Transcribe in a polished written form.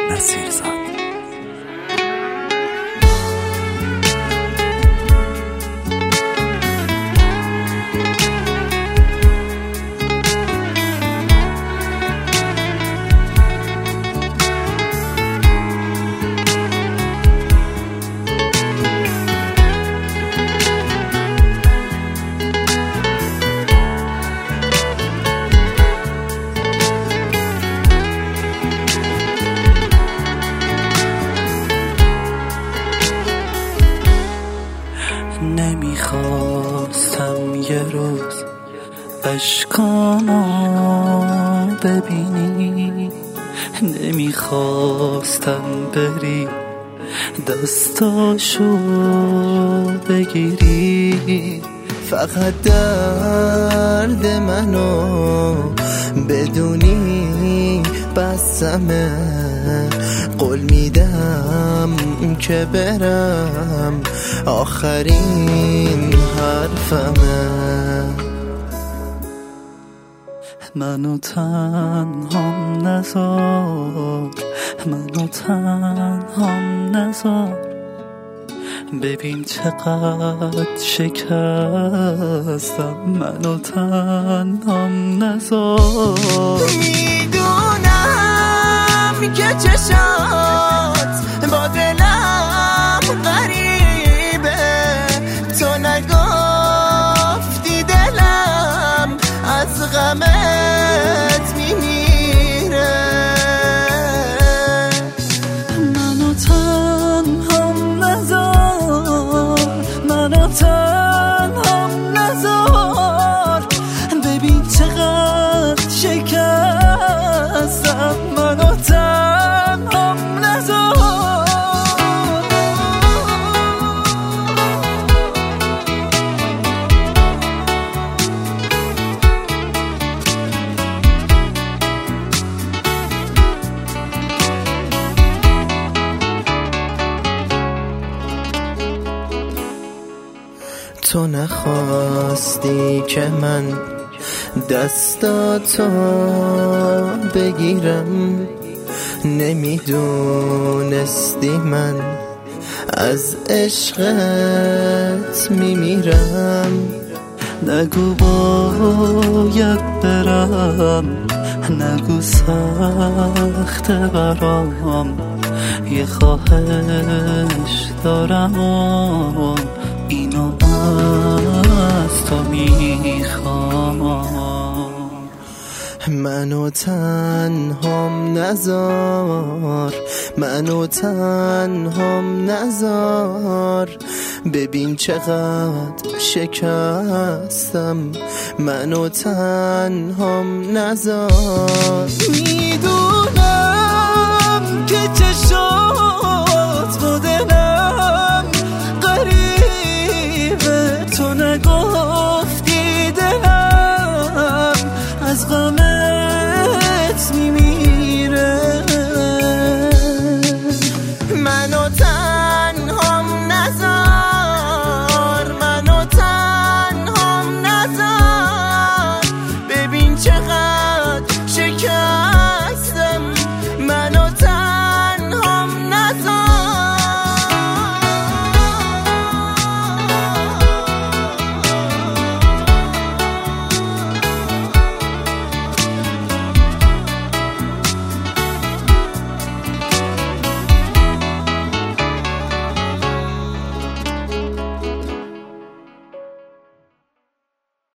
نصیرزاد. نمیخواستم یه روز اشکامو ببینی، نمیخواستم بری دستاشو بگیری، فقط درد منو بدونی بسمه. قول میدم که برم آخرین حرفمه. منو تنهام نذار، منو تنهام نذار، ببین چقدر شکستم. منو تنهام نذار. میدونم که چشات با دلم غریبه، تو نگفتی دلم از غمت میمیره. منو تنهام نذار، منو تنهام نذار، ببین چقدر شکستم. منو تنهام نذار. تو نخواستی که من دستاتو بگیرم، نمیدونستی من از عشقت میمیرم. نگو باید برم، نگو سخت برام، یه خواهش دارم و اینو از تو میخوام. منو تنهام نذار، منو تنهام نذار، ببین چقدر شکستم. منو تنهام نذار. میدونم